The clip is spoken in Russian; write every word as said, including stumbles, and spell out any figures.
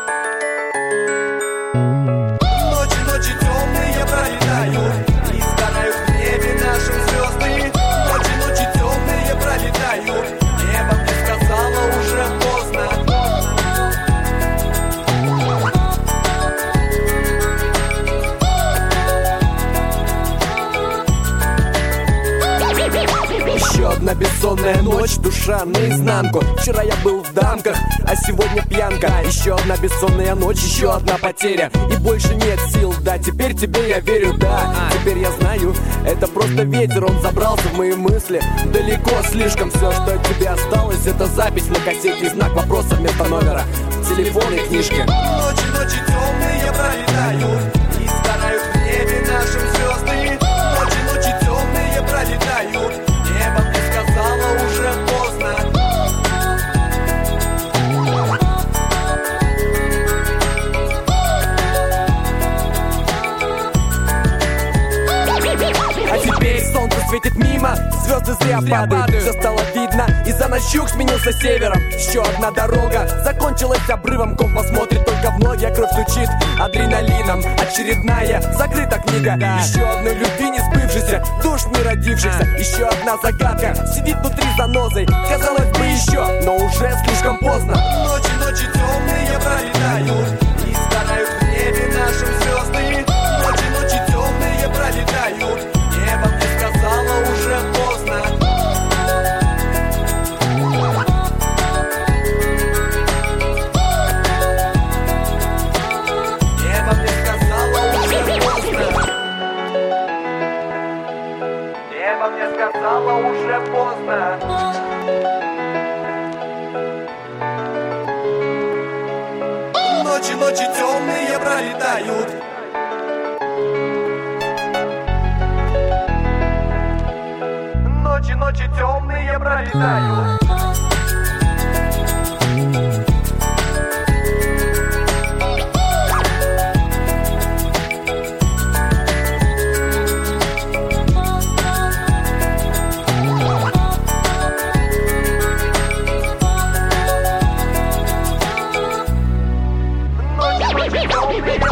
Ночи, ночи темные пролетают, и сгорают в небе наши звезды. Ночи, ночи темные пролетают, небо мне сказала уже поздно. Еще одна бессонная ночь, душа наизнанку. Вчера я был в дамках, а сегодня пьянка. Еще одна бессонная ночь, еще одна потеря. И больше нет сил, да, теперь тебе я верю, да. Теперь я знаю, это просто ветер, он забрался в мои мысли. Далеко слишком, все, что от тебя осталось, это запись на кассете и знак вопроса вместо номера в телефонной книжке. Ночи, ночи темные пролетают, и сгорают в небе наши звезды. Ночи, ночи темные пролетают, небо мне сказала уже поздно. А теперь солнце светит мимо, звезды зря падают. Все стало видно, и за ночь юг сменился севером. Еще одна дорога закончилась обрывом. Компас смотрит только в ноги, а кровь стучит адреналином. Очередная закрыта книга, еще одной любви не сбывшейся, душ не родившихся. Еще одна загадка сидит внутри занозой. Казалось бы еще, но уже слишком поздно. Ночи, ночи темные пролетают, и сгорают в небе наши звезды. Ночи, ночи темные пролетают, небо мне сказала уже поздно. Небо мне сказала уже поздно. Небо мне сказала уже поздно. Ночи, ночи темные пролетают. Ночи, ночи темные пролетают. Ночи, ночи темные